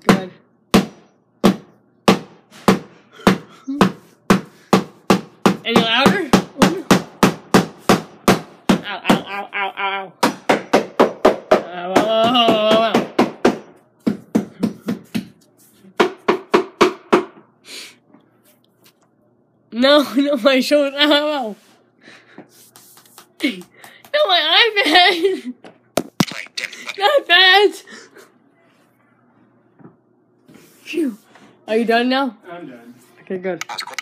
Good. Any louder? Ow, ow, ow, ow, ow. Ow, ow, ow, ow. No, my shoulder. Ow, ow, ow. No, my iPad. Not that. Phew. Are you done now? I'm done. Okay, good.